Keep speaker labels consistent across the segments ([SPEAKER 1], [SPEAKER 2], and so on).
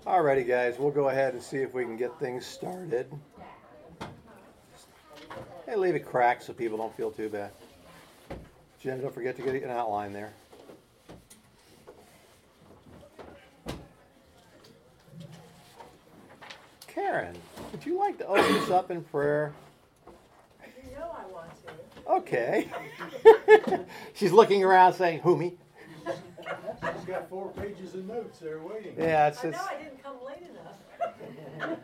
[SPEAKER 1] Alrighty, guys, we'll go ahead and see if we can get things started. Hey, leave it cracked so people don't feel too bad. Jen, don't forget to get an outline there. Karen, would you like to open us up in prayer?
[SPEAKER 2] You know I want to.
[SPEAKER 1] Okay. She's looking around saying, who, me?
[SPEAKER 3] She's got 4 pages of notes there waiting.
[SPEAKER 1] Yeah, it's
[SPEAKER 2] I know I didn't come late enough.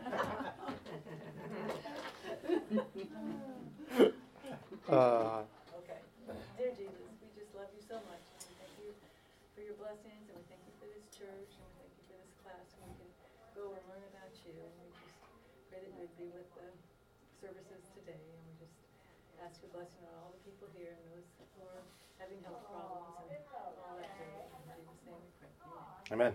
[SPEAKER 2] Okay. Dear Jesus, we just love you so much. And we thank you for your blessings, and we thank you for this church, and we thank you for this class, and we can go and learn about you. And we just pray that you would be with the services today, and we just ask your blessing on all the people here and those who are having health problems and all that good. In Jesus' name we pray. Amen.
[SPEAKER 1] Amen.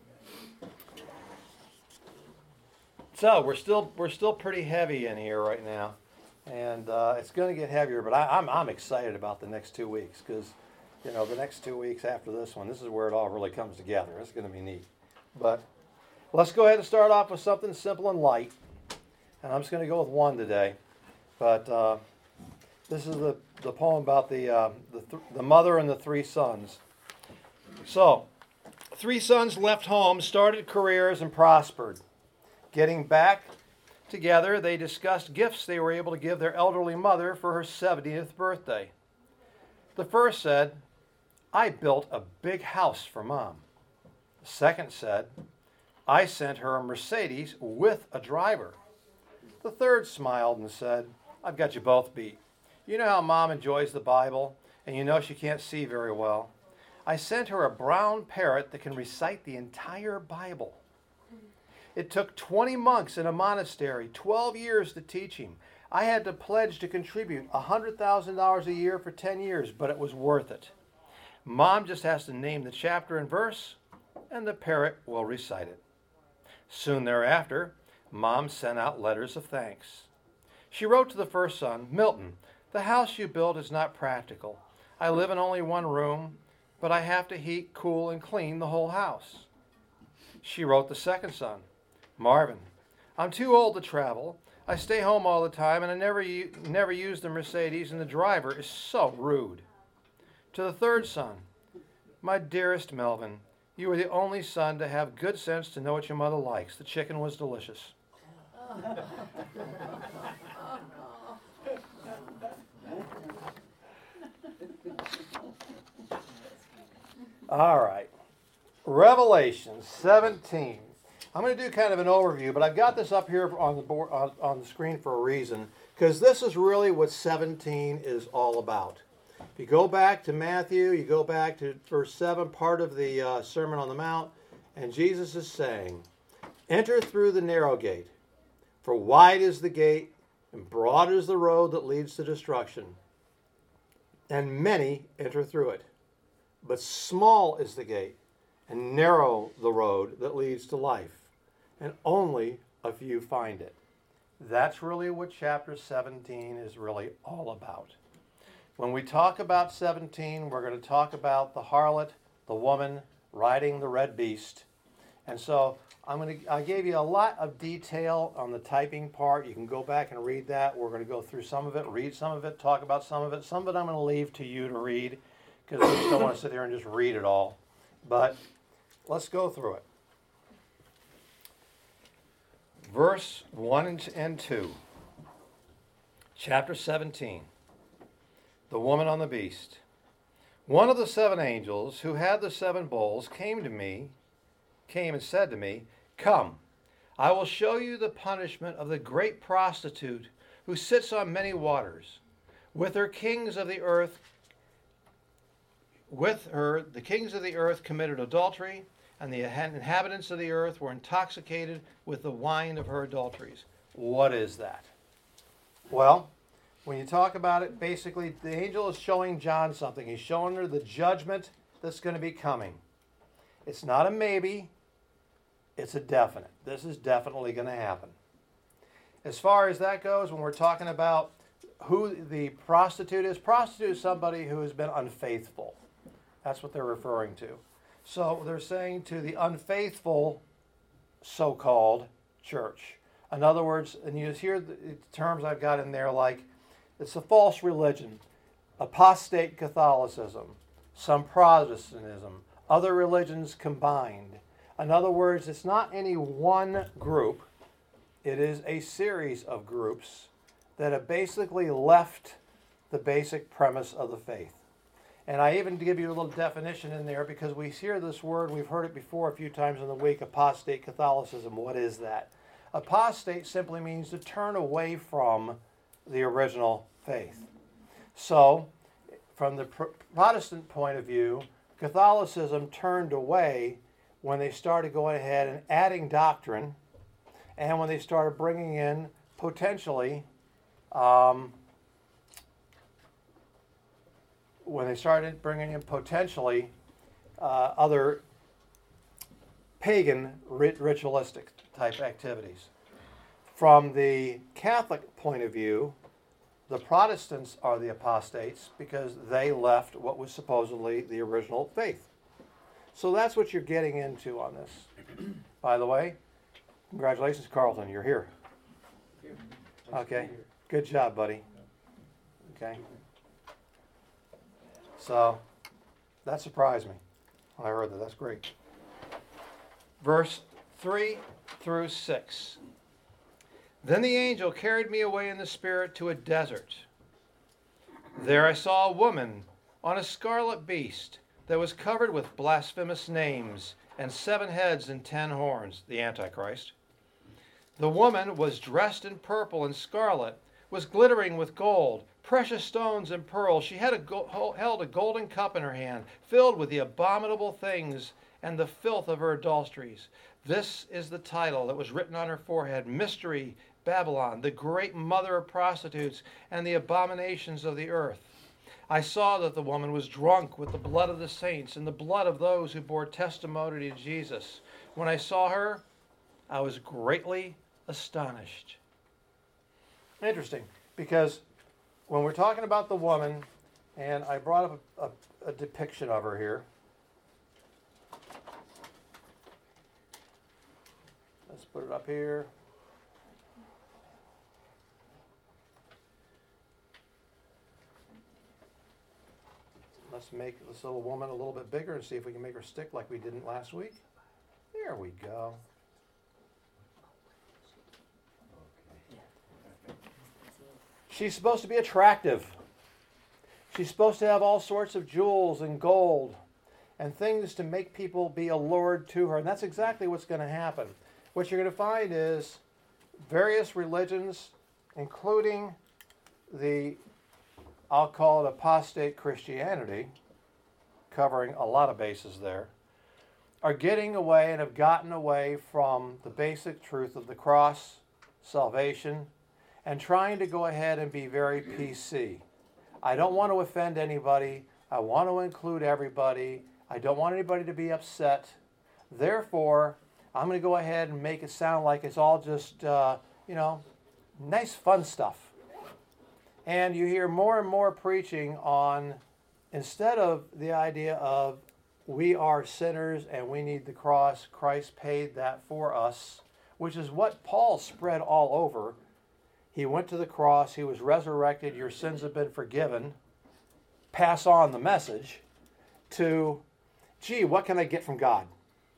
[SPEAKER 1] So we're still pretty heavy in here right now, and it's going to get heavier. But I'm excited about the next 2 weeks because, the next 2 weeks after this one, this is where it all really comes together. It's going to be neat. But let's go ahead and start off with something simple and light, and I'm just going to go with one today. But this is the poem about the mother and the 3 sons. So, 3 sons left home, started careers, and prospered. Getting back together, they discussed gifts they were able to give their elderly mother for her 70th birthday. The first said, I built a big house for Mom. The second said, I sent her a Mercedes with a driver. The third smiled and said, I've got you both beat. You know how Mom enjoys the Bible, and you know she can't see very well. I sent her a brown parrot that can recite the entire Bible. It took 20 monks in a monastery 12 years to teach him. I had to pledge to contribute $100,000 a year for 10 years, but it was worth it. Mom just has to name the chapter and verse, and the parrot will recite it. Soon thereafter, Mom sent out letters of thanks. She wrote to the first son, Milton, the house you built is not practical. I live in only one room, but I have to heat, cool, and clean the whole house. She wrote the second son, Marvin, I'm too old to travel. I stay home all the time, and I never use the Mercedes, and the driver is so rude. To the third son, my dearest Melvin, you are the only son to have good sense to know what your mother likes. The chicken was delicious. All right. Revelation 17. I'm going to do kind of an overview, but I've got this up here on the board on the screen for a reason, because this is really what 17 is all about. If you go back to Matthew, you go back to verse 7, part of the Sermon on the Mount, and Jesus is saying, enter through the narrow gate, for wide is the gate, and broad is the road that leads to destruction, and many enter through it. But small is the gate, and narrow the road that leads to life, and only a few find it. That's really what chapter 17 is really all about. When we talk about 17, we're going to talk about the harlot, the woman riding the red beast. And so I gave you a lot of detail on the typing part. You can go back and read that. We're going to go through some of it, read some of it, talk about some of it. Some of it I'm going to leave to you to read, because I just don't want to sit here and just read it all. But let's go through it. Verse 1 and 2. Chapter 17. The woman on the beast. One of the 7 angels who had the 7 bowls came and said to me, Come, I will show you the punishment of the great prostitute who sits on many waters. With her kings of the earth the kings of the earth committed adultery, and the inhabitants of the earth were intoxicated with the wine of her adulteries. What is that? Well, when you talk about it, basically the angel is showing John something. He's showing her the judgment that's going to be coming. It's not a maybe, it's a definite. This is definitely going to happen. As far as that goes, when we're talking about who the prostitute is somebody who has been unfaithful. That's what they're referring to. So they're saying to the unfaithful so-called church. In other words, and you hear the terms I've got in there like it's a false religion, apostate Catholicism, some Protestantism, other religions combined. In other words, it's not any one group. It is a series of groups that have basically left the basic premise of the faith. And I even give you a little definition in there because we hear this word, we've heard it before a few times in the week, apostate Catholicism. What is that? Apostate simply means to turn away from the original faith. So, from the Protestant point of view, Catholicism turned away when they started going ahead and adding doctrine, and when they started bringing in potentially other pagan ritualistic type activities. From the Catholic point of view, the Protestants are the apostates because they left what was supposedly the original faith. So that's what you're getting into on this. By the way, congratulations, Carlton, you're here. Okay, good job, buddy. Okay. So, that surprised me when I heard that. That's great. Verse 3 through 6. Then the angel carried me away in the spirit to a desert. There I saw a woman on a scarlet beast that was covered with blasphemous names and 7 heads and 10 horns, the Antichrist. The woman was dressed in purple and scarlet, was glittering with gold, precious stones and pearls. She had held a golden cup in her hand, filled with the abominable things and the filth of her adulteries. This is the title that was written on her forehead: Mystery, Babylon, the great mother of prostitutes and the abominations of the earth. I saw that the woman was drunk with the blood of the saints and the blood of those who bore testimony to Jesus. When I saw her, I was greatly astonished. Interesting, because when we're talking about the woman, and I brought up a depiction of her here. Let's put it up here. Let's make this little woman a little bit bigger and see if we can make her stick like we didn't last week. There we go. She's supposed to be attractive. She's supposed to have all sorts of jewels and gold and things to make people be allured to her. And that's exactly what's going to happen. What you're going to find is various religions, including the, I'll call it apostate Christianity, covering a lot of bases there, are getting away and have gotten away from the basic truth of the cross, salvation, and trying to go ahead and be very PC. I don't want to offend anybody. I want to include everybody. I don't want anybody to be upset. Therefore, I'm going to go ahead and make it sound like it's all just, nice fun stuff. And you hear more and more preaching on, instead of the idea of we are sinners and we need the cross, Christ paid that for us, which is what Paul spread all over. He went to the cross, he was resurrected, your sins have been forgiven. Pass on the message to, gee, what can I get from God?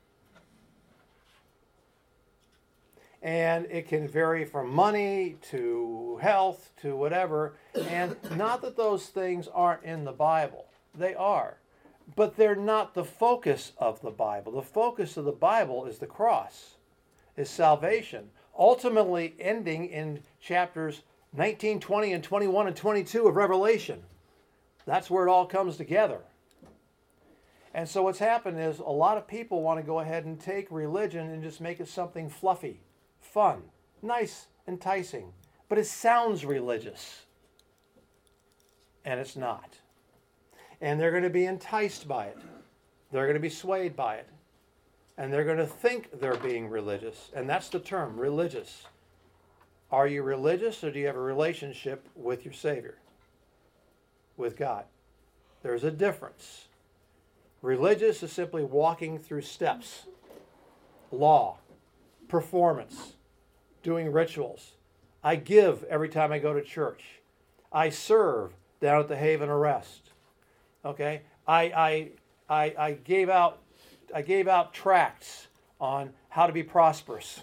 [SPEAKER 1] And it can vary from money to health to whatever. And not that those things aren't in the Bible. They are. But they're not the focus of the Bible. The focus of the Bible is the cross, is salvation. Ultimately ending in chapters 19, 20, and 21 and 22 of Revelation. That's where it all comes together. And so what's happened is a lot of people want to go ahead and take religion and just make it something fluffy, fun, nice, enticing. But it sounds religious. And it's not. And they're going to be enticed by it. They're going to be swayed by it. And they're going to think they're being religious. And that's the term, religious. Are you religious, or do you have a relationship with your Savior? With God? There's a difference. Religious is simply walking through steps. Law. performance, doing rituals. I give every time I go to church. I serve down at the Haven of Rest. Okay? I gave out tracts on how to be prosperous.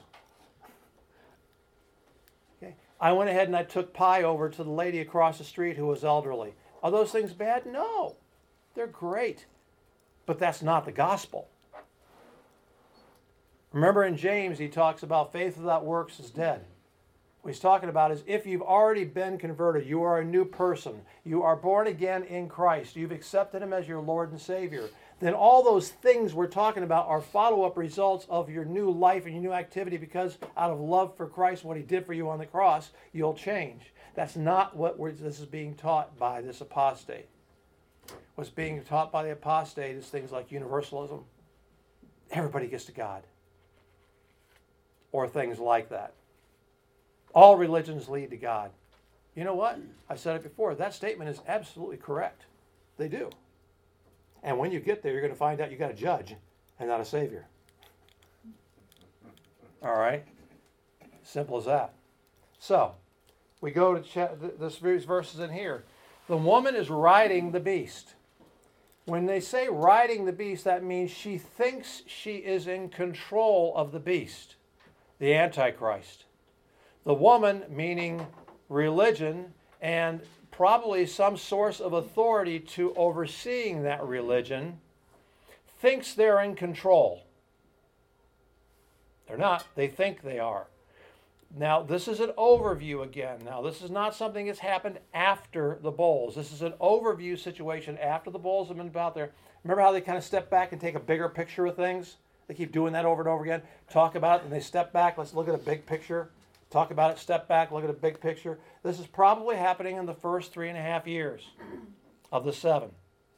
[SPEAKER 1] Okay? I went ahead and I took pie over to the lady across the street who was elderly. Are those things bad? No. They're great. But that's not the gospel. Remember in James, he talks about faith without works is dead. What he's talking about is if you've already been converted, you are a new person, you are born again in Christ, you've accepted him as your Lord and Savior, then all those things we're talking about are follow-up results of your new life and your new activity, because out of love for Christ, what he did for you on the cross, you'll change. That's not what this is being taught by this apostate. What's being taught by the apostate is things like universalism. Everybody gets to God. Or things like that. All religions lead to God. You know what? I said it before. That statement is absolutely correct. They do. And when you get there, you're going to find out you got a judge and not a savior. All right? Simple as that. So, we go to this verses in here. The woman is riding the beast. When they say riding the beast, that means she thinks she is in control of the beast, the Antichrist. The woman, meaning religion and probably some source of authority to overseeing that religion, thinks they're in control. They're not. They think they are. Now, this is an overview again. Now, this is not something that's happened after the bowls. This is an overview situation after the bowls have been about there. Remember how they kind of step back and take a bigger picture of things? They keep doing that over and over again. Talk about it, and they step back. Let's look at a big picture. Talk about it, step back, look at a big picture. This is probably happening in the first 3.5 years of the 7.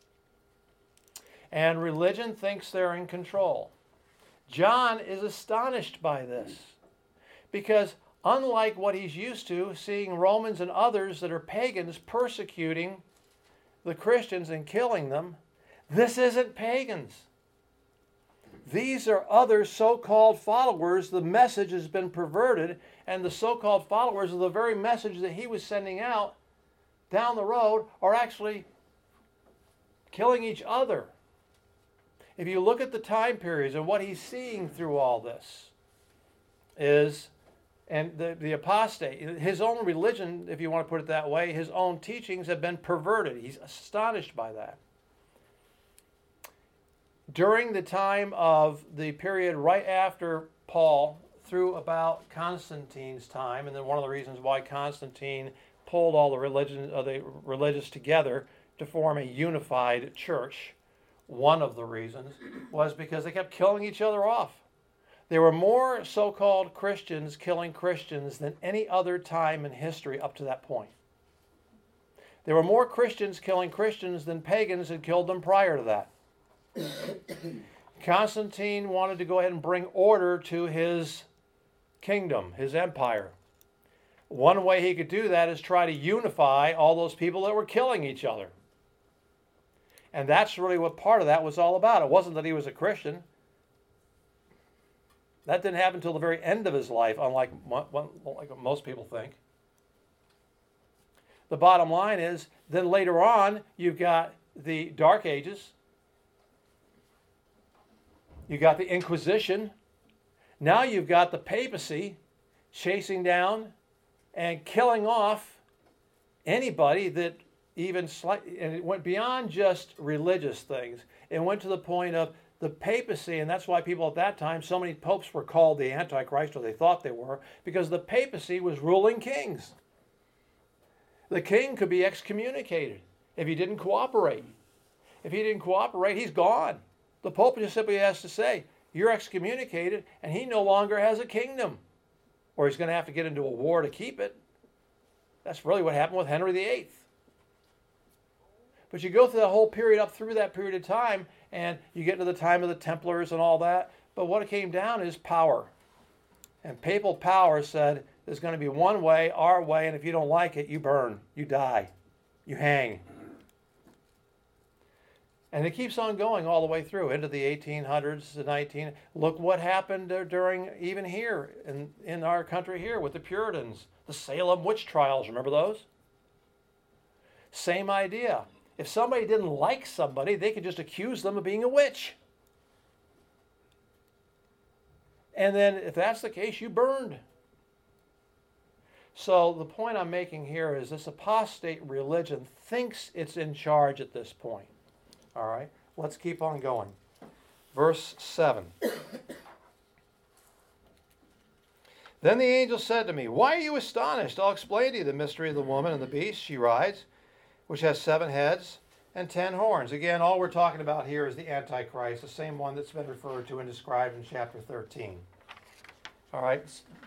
[SPEAKER 1] And religion thinks they're in control. John is astonished by this because unlike what he's used to, seeing Romans and others that are pagans persecuting the Christians and killing them, this isn't pagans. These are other so-called followers. The message has been perverted, and the so-called followers of the very message that he was sending out down the road are actually killing each other. If you look at the time periods and what he's seeing through all this is, and the apostate, his own religion, if you want to put it that way, his own teachings have been perverted. He's astonished by that. During the time of the period right after Paul, through about Constantine's time, and then one of the reasons why Constantine pulled all the religious together to form a unified church, one of the reasons was because they kept killing each other off. There were more so-called Christians killing Christians than any other time in history up to that point. There were more Christians killing Christians than pagans had killed them prior to that. Constantine wanted to go ahead and bring order to his kingdom, his empire. One way he could do that is try to unify all those people that were killing each other. And that's really what part of that was all about. It wasn't that he was a Christian. That didn't happen until the very end of his life, unlike what most people think. The bottom line is, then later on, you've got the Dark Ages. You got the Inquisition. Now you've got the papacy chasing down and killing off anybody that even slightly, and it went beyond just religious things. It went to the point of the papacy, and that's why people at that time, so many popes were called the Antichrist, or they thought they were, because the papacy was ruling kings. The king could be excommunicated if he didn't cooperate. If he didn't cooperate, he's gone. The Pope just simply has to say, you're excommunicated, and he no longer has a kingdom. Or he's going to have to get into a war to keep it. That's really what happened with Henry VIII. But you go through the whole period, up through that period of time, and you get to the time of the Templars and all that. But what it came down is power. And papal power said, there's going to be one way, our way, and if you don't like it, you burn, you die, you hang. And it keeps on going all the way through into the 1800s, the 19. Look what happened during even here in our country here with the Puritans, the Salem witch trials. Remember those? Same idea. If somebody didn't like somebody, they could just accuse them of being a witch. And then if that's the case, you burned. So the point I'm making here is this apostate religion thinks it's in charge at this point. All right, let's keep on going. Verse 7. Then the angel said to me, "Why are you astonished? I'll explain to you the mystery of the woman and the beast she rides, which has 7 heads and 10 horns." Again, all we're talking about here is the Antichrist, the same one that's been referred to and described in chapter 13. All right.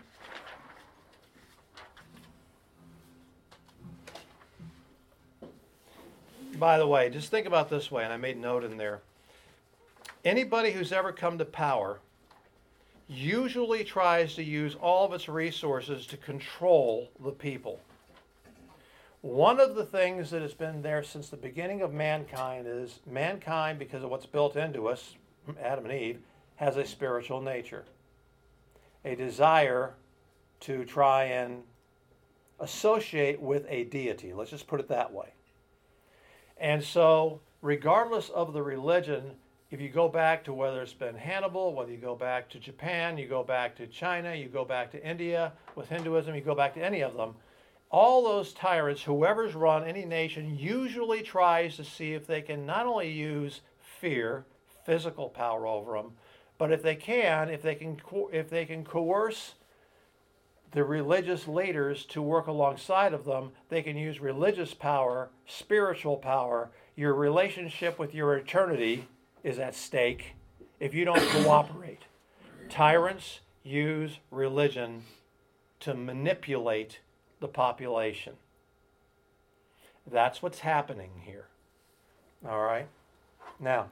[SPEAKER 1] By the way, just think about this way, and I made note in there. Anybody who's ever come to power usually tries to use all of its resources to control the people. One of the things that has been there since the beginning of mankind is mankind, because of what's built into us, Adam and Eve, has a spiritual nature, a desire to try and associate with a deity. Let's just put it that way. And so, regardless of the religion, if you go back to whether it's been Hannibal, whether you go back to Japan, you go back to China, you go back to India with Hinduism, you go back to any of them, all those tyrants, whoever's run any nation, usually tries to see if they can not only use fear, physical power over them, but if they can coerce the religious leaders to work alongside of them, they can use religious power, spiritual power. Your relationship with your eternity is at stake if you don't cooperate. Tyrants use religion to manipulate the population. That's what's happening here. All right? Now,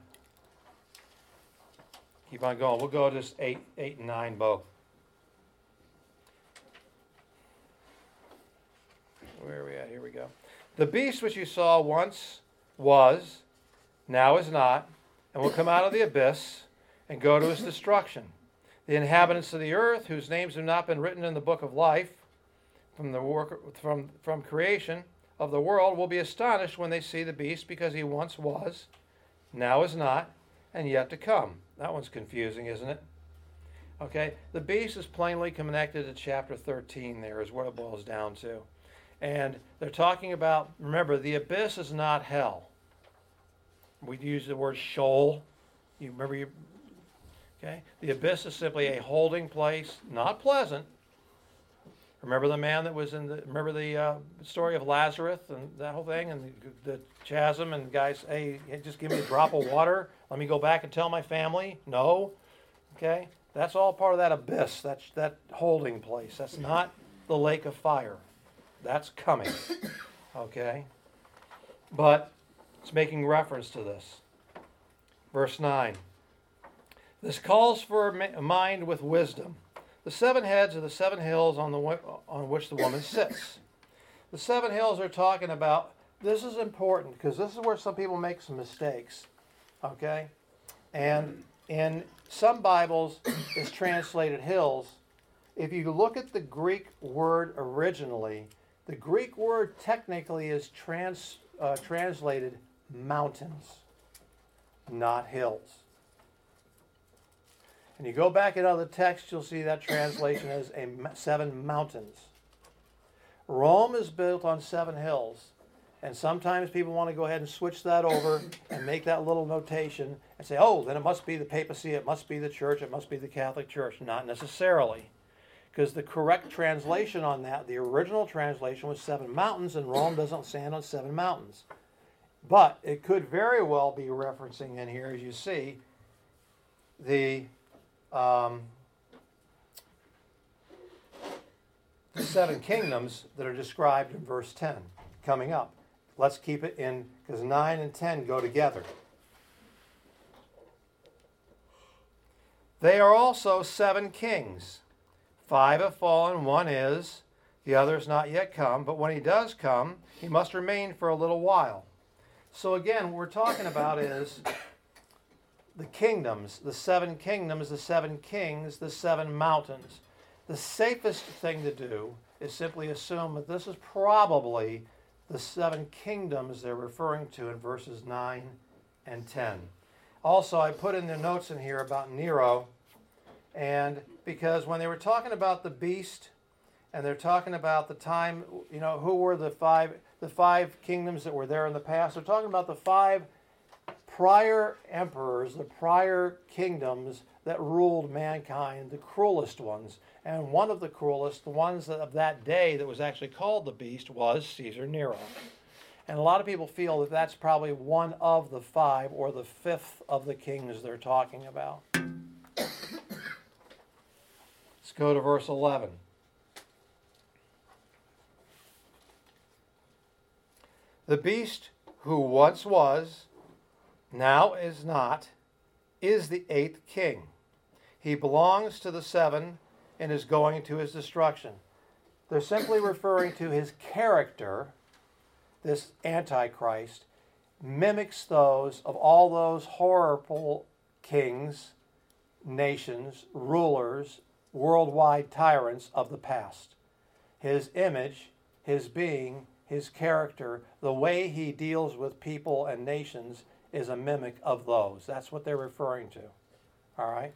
[SPEAKER 1] keep on going. We'll go to this 8 and 9 both. Where are we at? Here we go. The beast which you saw once was, now is not, and will come out of the abyss and go to his destruction. The inhabitants of the earth, whose names have not been written in the book of life from creation of the world, will be astonished when they see the beast, because he once was, now is not, and yet to come. That one's confusing, isn't it? Okay, the beast is plainly connected to chapter 13 there, is what it boils down to. And they're talking about, remember, the abyss is not hell. We use the word Sheol. You remember, okay? The abyss is simply a holding place, not pleasant. Remember the man that was remember the story of Lazarus and that whole thing, and the chasm, and the guys, hey, just give me a drop of water. Let me go back and tell my family. No. Okay? That's all part of that abyss, that holding place. That's not the lake of fire. That's coming, okay? But it's making reference to this. Verse 9. This calls for a mind with wisdom. The 7 heads are the 7 hills on which the woman sits. The 7 hills are talking about, this is important, because this is where some people make some mistakes, okay? And in some Bibles, it's translated hills. If you look at the Greek word originally, the Greek word technically is translated mountains, not hills. And you go back in other texts, you'll see that translation as 7 mountains. Rome is built on 7 hills. And sometimes people want to go ahead and switch that over and make that little notation and say, oh, then it must be the papacy, it must be the church, it must be the Catholic Church. Not necessarily. Because the correct translation on that, the original translation was 7 mountains, and Rome doesn't stand on 7 mountains. But it could very well be referencing in here, as you see, the 7 kingdoms that are described in verse 10 coming up. Let's keep it in, because 9 and 10 go together. They are also 7 kings. 5 have fallen, 1 is, the other is not yet come, but when he does come, he must remain for a little while. So again, what we're talking about is the kingdoms, the 7 kingdoms, the 7 kings, the 7 mountains. The safest thing to do is simply assume that this is probably the 7 kingdoms they're referring to in verses 9 and 10. Also, I put in the notes in here about Nero, and because when they were talking about the beast, and they're talking about the time, who were the five kingdoms that were there in the past, they're talking about the 5 prior emperors, the prior kingdoms that ruled mankind, the cruelest ones. And one of the cruelest, the ones of that day that was actually called the beast, was Caesar Nero. And a lot of people feel that that's probably one of the 5 or the 5th of the kings they're talking about. Let's go to verse 11. The beast who once was, now is not, is the 8th king. He belongs to the 7 and is going to his destruction. They're simply referring to his character. This Antichrist mimics those of all those horrible kings, nations, rulers, worldwide tyrants of the past. His image, his being, his character, the way he deals with people and nations is a mimic of those. That's what they're referring to. All right?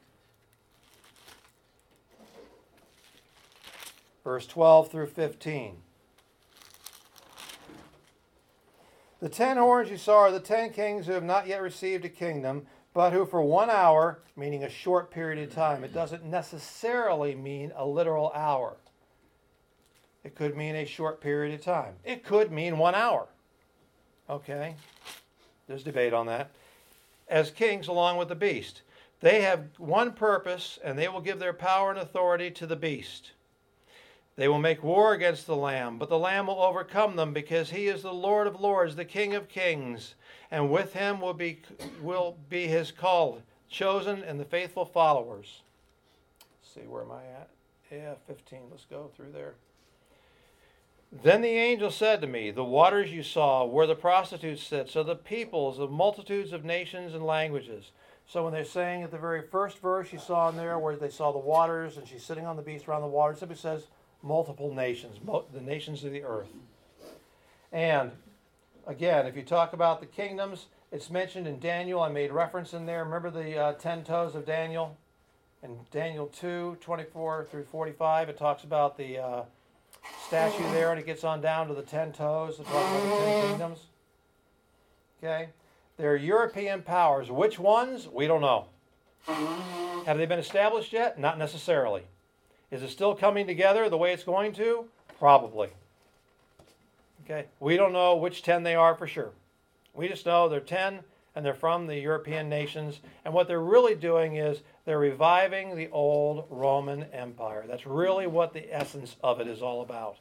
[SPEAKER 1] Verse 12 through 15. The 10 horns you saw are the 10 kings who have not yet received a kingdom, but who for 1 hour, meaning a short period of time, it doesn't necessarily mean a literal hour. It could mean a short period of time. It could mean 1 hour. Okay? There's debate on that. As kings along with the beast. They have one purpose, and they will give their power and authority to the beast. They will make war against the Lamb, but the Lamb will overcome them because he is the Lord of lords, the King of kings, and with him will be his called, chosen, and the faithful followers. Let's see, where am I at? Yeah, 15. Let's go through there. Then the angel said to me, the waters you saw where the prostitutes sit, so the peoples of multitudes of nations and languages. So when they're saying at the very first verse you saw in there where they saw the waters and she's sitting on the beast around the waters, it simply says multiple nations, the nations of the earth. And again, if you talk about the kingdoms, it's mentioned in Daniel. I made reference in there. Remember the 10 toes of Daniel? In Daniel 2, 24 through 45, it talks about the statue there, and it gets on down to the 10 toes. It talks about the 10 kingdoms. Okay? They're European powers. Which ones? We don't know. Have they been established yet? Not necessarily. Is it still coming together the way it's going to? Probably. Okay? We don't know which 10 they are for sure. We just know they're 10 and they're from the European nations. And what they're really doing is they're reviving the old Roman Empire. That's really what the essence of it is all about.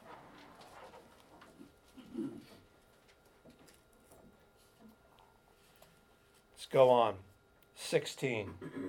[SPEAKER 1] Let's go on. 16.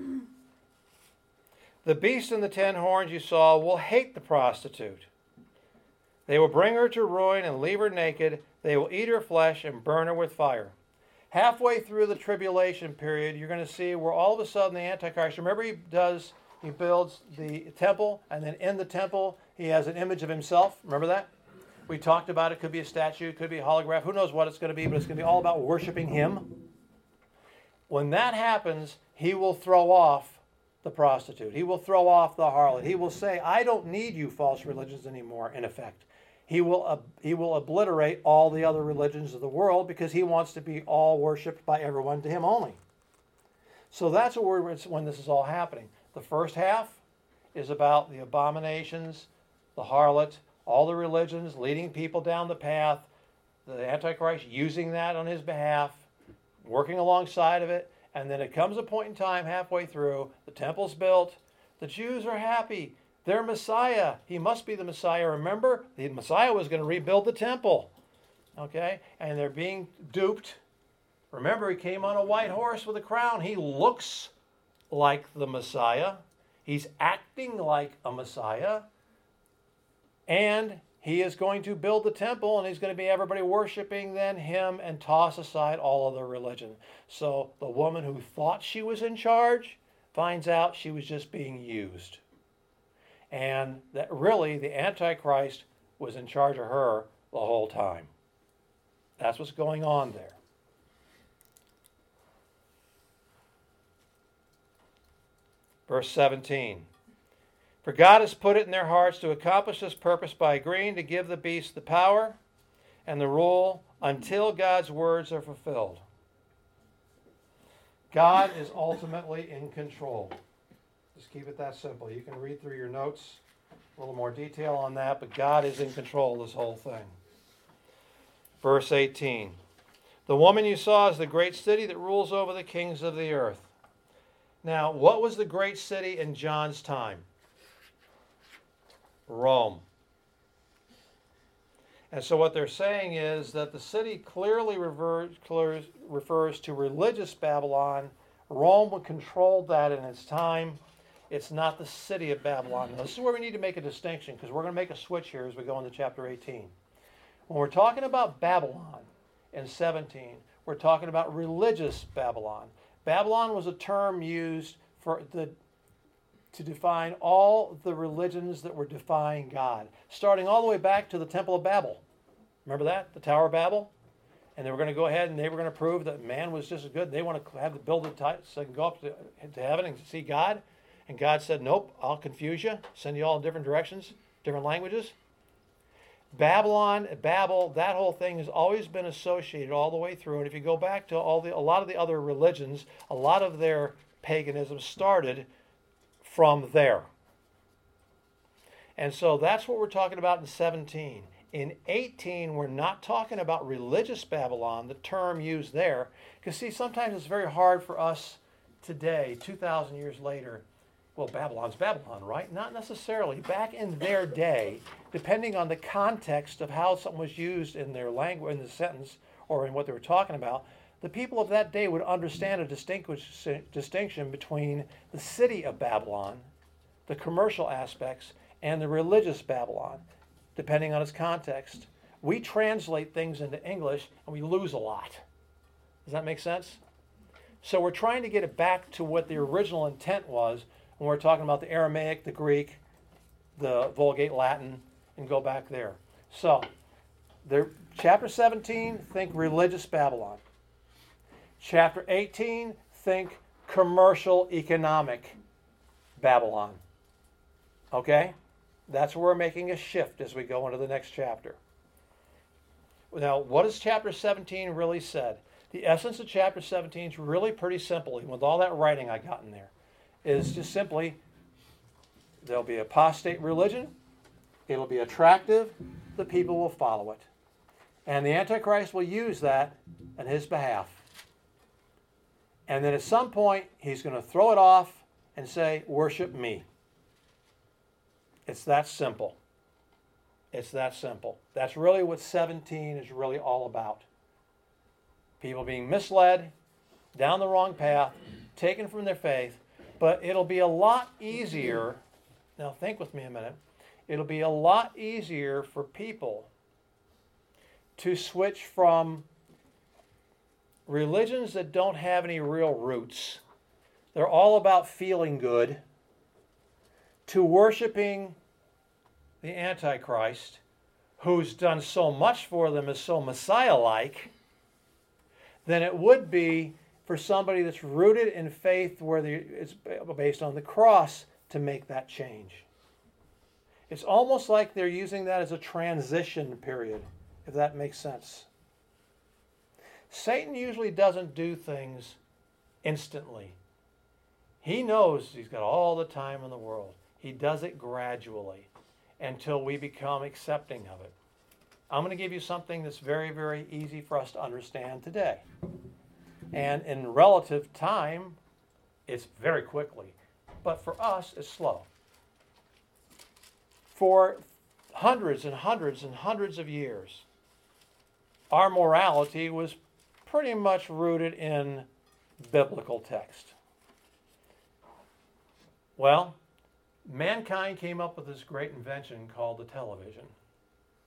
[SPEAKER 1] The beast and the 10 horns you saw will hate the prostitute. They will bring her to ruin and leave her naked. They will eat her flesh and burn her with fire. Halfway through the tribulation period, you're going to see where all of a sudden the Antichrist, remember he builds the temple, and then in the temple he has an image of himself. Remember that? We talked about it. Could be a statue, it could be a holograph. Who knows what it's going to be, but it's going to be all about worshiping him. When that happens, he will throw off the prostitute. He will throw off the harlot. He will say, I don't need you false religions anymore, in effect. He will obliterate all the other religions of the world because he wants to be all worshipped by everyone, to him only. So that's when this is all happening. The first half is about the abominations, the harlot, all the religions leading people down the path, the Antichrist using that on his behalf, working alongside of it, and then it comes a point in time halfway through, the temple's built, the Jews are happy, their Messiah, he must be the Messiah. Remember, the Messiah was going to rebuild the temple, okay? And they're being duped. Remember, he came on a white horse with a crown. He looks like the Messiah. He's acting like a Messiah. And he is going to build the temple, and he's going to be everybody worshiping then him and toss aside all other religion. So the woman who thought she was in charge finds out she was just being used. And that really the Antichrist was in charge of her the whole time. That's what's going on there. Verse 17. For God has put it in their hearts to accomplish this purpose by agreeing to give the beast the power and the rule until God's words are fulfilled. God is ultimately in control. Just keep it that simple. You can read through your notes, a little more detail on that, but God is in control of this whole thing. Verse 18. The woman you saw is the great city that rules over the kings of the earth. Now, what was the great city in John's time? Rome. And so what they're saying is that the city clearly refers to religious Babylon. Rome controlled that in its time. It's not the city of Babylon. Now, this is where we need to make a distinction, because we're going to make a switch here as we go into chapter 18. When we're talking about Babylon in 17, we're talking about religious Babylon. Babylon was a term used to define all the religions that were defying God, starting all the way back to the Temple of Babel. Remember that? The Tower of Babel? And they were going to go ahead and they were going to prove that man was just as good. They want to have the build it so they can go up to heaven and see God. And God said, nope, I'll confuse you, send you all in different directions, different languages. Babylon, Babel, that whole thing has always been associated all the way through. And if you go back to a lot of the other religions, a lot of their paganism started from there. And so that's what we're talking about in 17. In 18, we're not talking about religious Babylon, the term used there. Because see, sometimes it's very hard for us today, 2,000 years later. Well, Babylon's Babylon, right? Not necessarily. Back in their day, depending on the context of how something was used in their language, in the sentence, or in what they were talking about, the people of that day would understand a distinction between the city of Babylon, the commercial aspects, and the religious Babylon, depending on its context. We translate things into English, and we lose a lot. Does that make sense? So we're trying to get it back to what the original intent was when we're talking about the Aramaic, the Greek, the Vulgate Latin, and go back there. So, chapter 17, think religious Babylon. Chapter 18, think commercial, economic Babylon. Okay? That's where we're making a shift as we go into the next chapter. Now, what has chapter 17 really said? The essence of chapter 17 is really pretty simple, even with all that writing I got in there. Is just simply, there'll be apostate religion, it'll be attractive, the people will follow it. And the Antichrist will use that on his behalf. And then at some point, he's going to throw it off and say, worship me. It's that simple. It's that simple. That's really what 17 is really all about. People being misled, down the wrong path, taken from their faith. But it'll be a lot easier, now think with me a minute, it'll be a lot easier for people to switch from religions that don't have any real roots, they're all about feeling good, to worshiping the Antichrist, who's done so much for them, is so Messiah-like, than it would be for somebody that's rooted in faith where it's based on the cross to make that change. It's almost like they're using that as a transition period, if that makes sense. Satan usually doesn't do things instantly. He knows he's got all the time in the world. He does it gradually until we become accepting of it. I'm going to give you something that's very, very easy for us to understand today. And in relative time, it's very quickly. But for us, it's slow. For hundreds and hundreds and hundreds of years, our morality was pretty much rooted in biblical text. Well, mankind came up with this great invention called the television.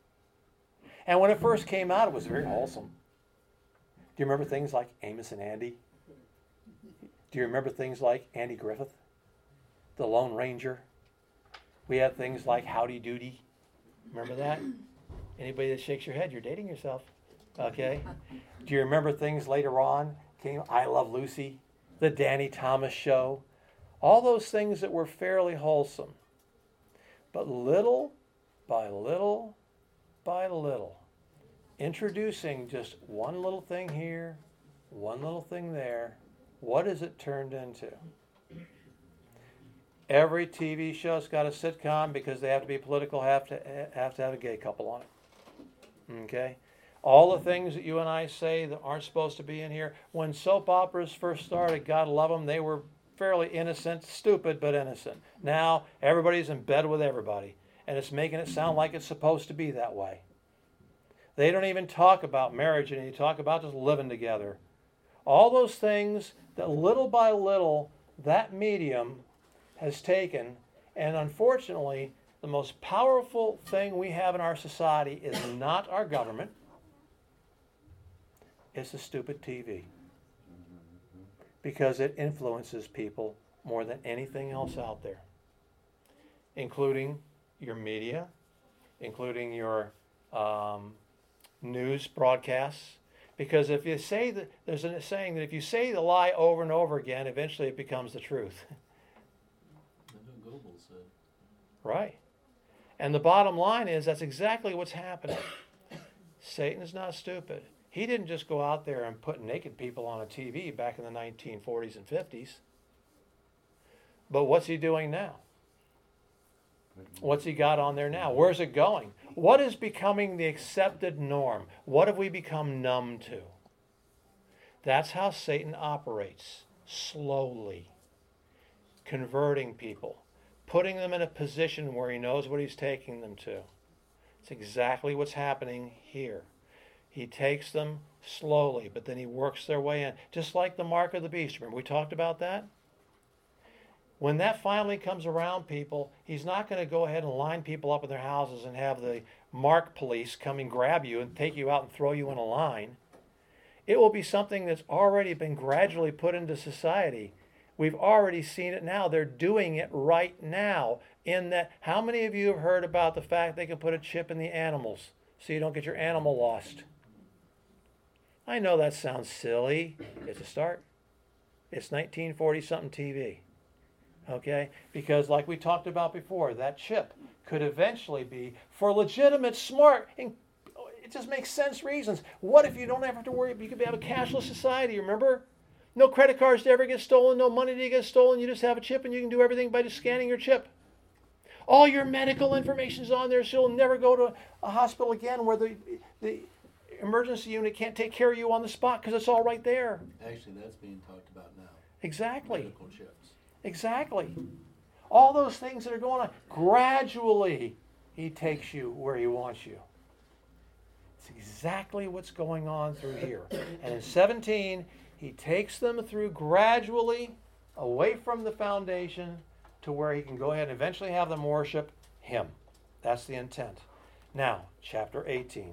[SPEAKER 1] And when it first came out, it was very wholesome. Do you remember things like Amos and Andy? Do you remember things like Andy Griffith, the Lone Ranger? We had things like Howdy Doody. Remember that? Anybody that shakes your head, you're dating yourself. Okay? Do you remember things later on? Came I Love Lucy, the Danny Thomas Show. All those things that were fairly wholesome. But little by little by little, introducing just one little thing here, one little thing there, what has it turned into? Every TV show's got a sitcom because they have to be political, have to have a gay couple on it. Okay? All the things that you and I say that aren't supposed to be in here. When soap operas first started, God love them, they were fairly innocent, stupid but innocent. Now everybody's in bed with everybody, and it's making it sound like it's supposed to be that way. They don't even talk about marriage, and you talk about just living together. All those things that little by little that medium has taken, and unfortunately, the most powerful thing we have in our society is not our government, it's the stupid TV. Because it influences people more than anything else out there, including your media, including your news broadcasts. Because if you say that, there's a saying that if you say the lie over and over again, eventually it becomes the truth.
[SPEAKER 4] That's what Goebbels said.
[SPEAKER 1] Right. And the bottom line is that's exactly what's happening. Satan is not stupid. He didn't just go out there and put naked people on a TV back in the 1940s and 50s. But what's he doing now? What's he got on there now? Where's it going? What is becoming the accepted norm? What have we become numb to? That's how Satan operates. Slowly. Converting people. Putting them in a position where he knows what he's taking them to. It's exactly what's happening here. He takes them slowly, but then he works their way in. Just like the mark of the beast. Remember we talked about that? When that finally comes around, people, he's not going to go ahead and line people up in their houses and have the mark police come and grab you and take you out and throw you in a line. It will be something that's already been gradually put into society. We've already seen it now. They're doing it right now. In that, how many of you have heard about the fact they can put a chip in the animals so you don't get your animal lost? I know that sounds silly. It's a start. It's 1940-something TV. Okay? Because like we talked about before, that chip could eventually be for legitimate, smart, and it just makes sense reasons. What if you don't have to worry? You could have a cashless society, remember? No credit cards to ever get stolen, no money to get stolen. You just have a chip and you can do everything by just scanning your chip. All your medical information is on there, so you'll never go to a hospital again where the emergency unit can't take care of you on the spot because it's all right there.
[SPEAKER 4] Actually, that's being talked about now.
[SPEAKER 1] Exactly.
[SPEAKER 4] Medical chips.
[SPEAKER 1] Exactly. All those things that are going on, gradually he takes you where he wants you. It's exactly what's going on through here. And in 17, he takes them through gradually away from the foundation to where he can go ahead and eventually have them worship him. That's the intent. Now, chapter 18.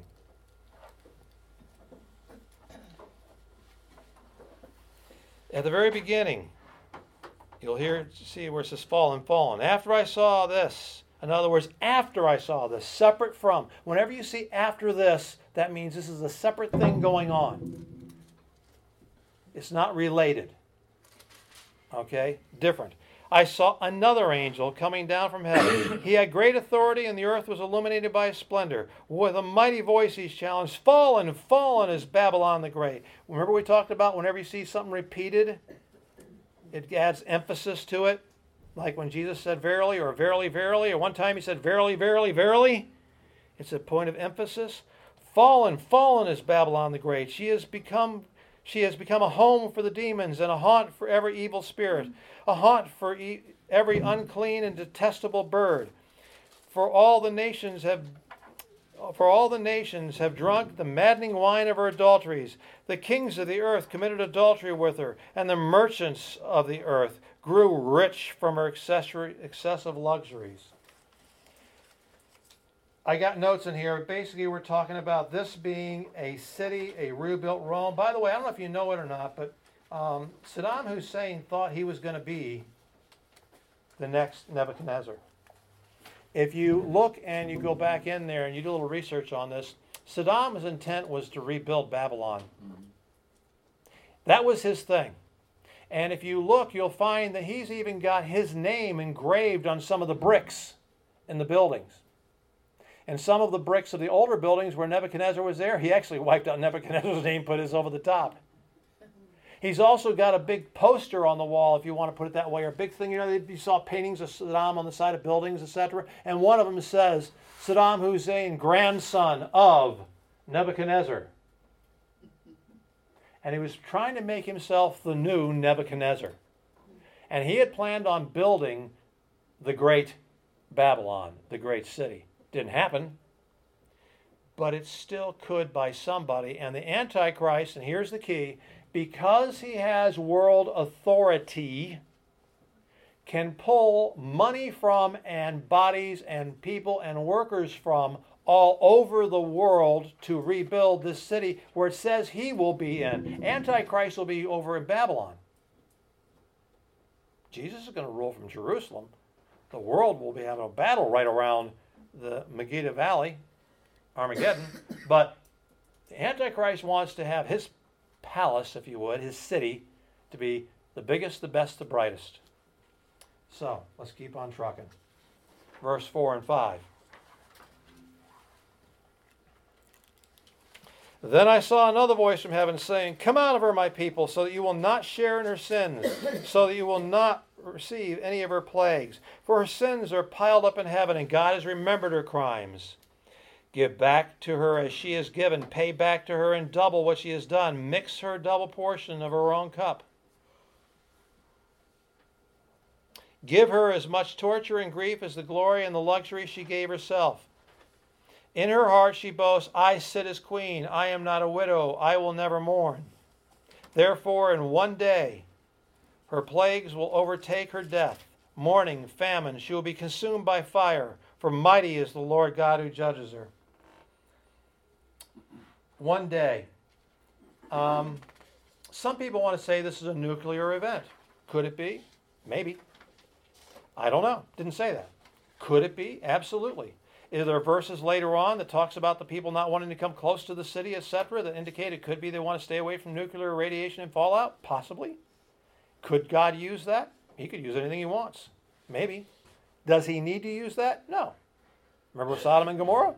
[SPEAKER 1] At the very beginning, you'll see where it says fallen, fallen. After I saw this, in other words, after I saw this, separate from. Whenever you see after this, that means this is a separate thing going on. It's not related. Okay? Different. I saw another angel coming down from heaven. He had great authority, and the earth was illuminated by his splendor. With a mighty voice he challenged, fallen, fallen is Babylon the Great. Remember we talked about whenever you see something repeated, it adds emphasis to it. Like when Jesus said verily, or verily, verily, or one time he said verily, verily, verily. It's a point of emphasis. Fallen, fallen is Babylon the Great. She has become a home for the demons and a haunt for every evil spirit, a haunt for every unclean and detestable bird. For all the nations have drunk the maddening wine of her adulteries. The kings of the earth committed adultery with her, and the merchants of the earth grew rich from her excessive luxuries. I got notes in here. Basically, we're talking about this being a city, a rebuilt Rome. By the way, I don't know if you know it or not, but Saddam Hussein thought he was going to be the next Nebuchadnezzar. If you look and you go back in there and you do a little research on this, Saddam's intent was to rebuild Babylon. That was his thing. And if you look, you'll find that he's even got his name engraved on some of the bricks in the buildings. And some of the bricks of the older buildings where Nebuchadnezzar was there, he actually wiped out Nebuchadnezzar's name, put his over the top. He's also got a big poster on the wall, if you want to put it that way, or a big thing. You know, you saw paintings of Saddam on the side of buildings, etc. And one of them says, Saddam Hussein, grandson of Nebuchadnezzar. And he was trying to make himself the new Nebuchadnezzar. And he had planned on building the great Babylon, the great city. Didn't happen, but it still could by somebody. And the Antichrist, and here's the key, because he has world authority, can pull money from and bodies and people and workers from all over the world to rebuild this city where it says he will be in. Antichrist will be over in Babylon. Jesus is going to rule from Jerusalem. The world will be having a battle right around the Megiddo Valley, Armageddon. But the Antichrist wants to have his palace, if you would, his city, to be the biggest, the best, the brightest. So, let's keep on trucking. Verse 4 and 5. Then I saw another voice from heaven saying, Come out of her, my people, so that you will not share in her sins, so that you will not receive any of her plagues. For her sins are piled up in heaven, and God has remembered her crimes. Give back to her as she has given. Pay back to her in double what she has done. Mix her double portion of her own cup. Give her as much torture and grief as the glory and the luxury she gave herself. In her heart she boasts, I sit as queen. I am not a widow. I will never mourn. Therefore, in one day, her plagues will overtake her death. Mourning, famine, she will be consumed by fire. For mighty is the Lord God who judges her. One day. Some people want to say this is a nuclear event. Could it be? Maybe. I don't know. Didn't say that. Could it be? Absolutely. Is there verses later on that talks about the people not wanting to come close to the city, etc., that indicate it could be they want to stay away from nuclear radiation and fallout? Possibly. Could God use that? He could use anything he wants. Maybe. Does he need to use that? No. Remember Sodom and Gomorrah?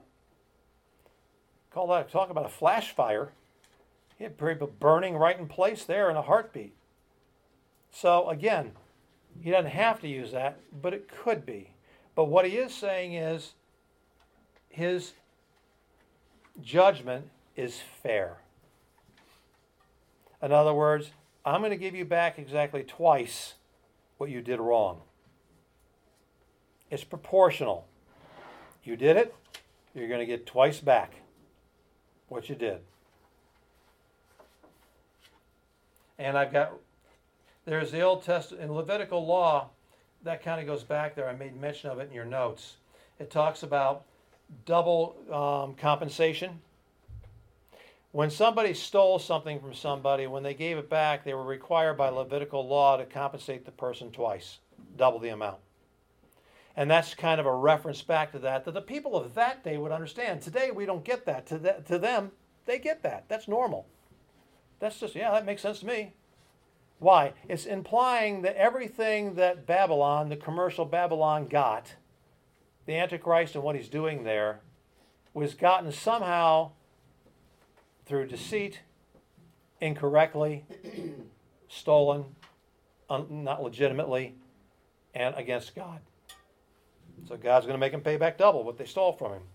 [SPEAKER 1] Talk about a flash fire. He had people burning right in place there in a heartbeat. So again, he doesn't have to use that, but it could be. But what he is saying is his judgment is fair. In other words, I'm going to give you back exactly twice what you did wrong. It's proportional. You did it, you're going to get twice back what you did. And there's the Old Testament, in Levitical law, that kind of goes back there. I made mention of it in your notes. It talks about double compensation. When somebody stole something from somebody, when they gave it back, they were required by Levitical law to compensate the person twice, double the amount. And that's kind of a reference back to that the people of that day would understand. Today, we don't get that. To them, they get that. That's normal. That's just, yeah, that makes sense to me. Why? It's implying that everything that Babylon, the commercial Babylon, got, the Antichrist and what he's doing there, was gotten somehow through deceit, incorrectly, stolen, not legitimately, and against God. So God's going to make them pay back double what they stole from him.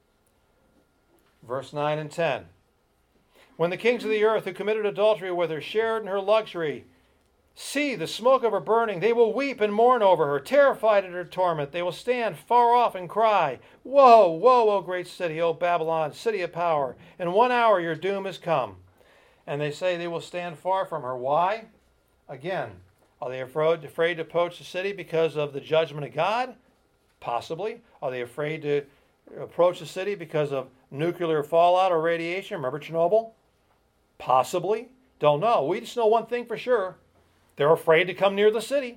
[SPEAKER 1] Verse 9 and 10. When the kings of the earth who committed adultery with her shared in her luxury, see the smoke of her burning, they will weep and mourn over her, terrified at her torment. They will stand far off and cry, Woe, woe, O great city, O Babylon, city of power. In 1 hour your doom is come. And they say they will stand far from her. Why? Again, are they afraid to approach the city because of the judgment of God? Possibly. Are they afraid to approach the city because of nuclear fallout or radiation? Remember Chernobyl? Possibly. Don't know. We just know one thing for sure. They're afraid to come near the city.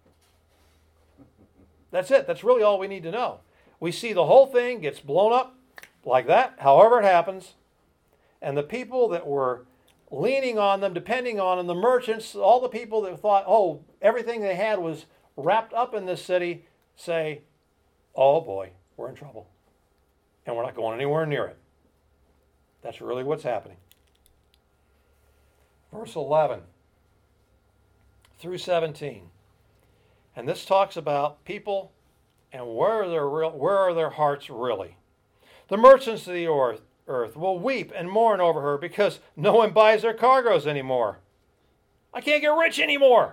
[SPEAKER 1] That's it. That's really all we need to know. We see the whole thing gets blown up like that, however it happens. And the people that were leaning on them, depending on them, the merchants, all the people that thought, oh, everything they had was wrapped up in this city, say, oh boy, we're in trouble. And we're not going anywhere near it. That's really what's happening. Verse 11 through 17. And this talks about people and where are their hearts really. The merchants of the earth will weep and mourn over her because no one buys their cargoes anymore. I can't get rich anymore.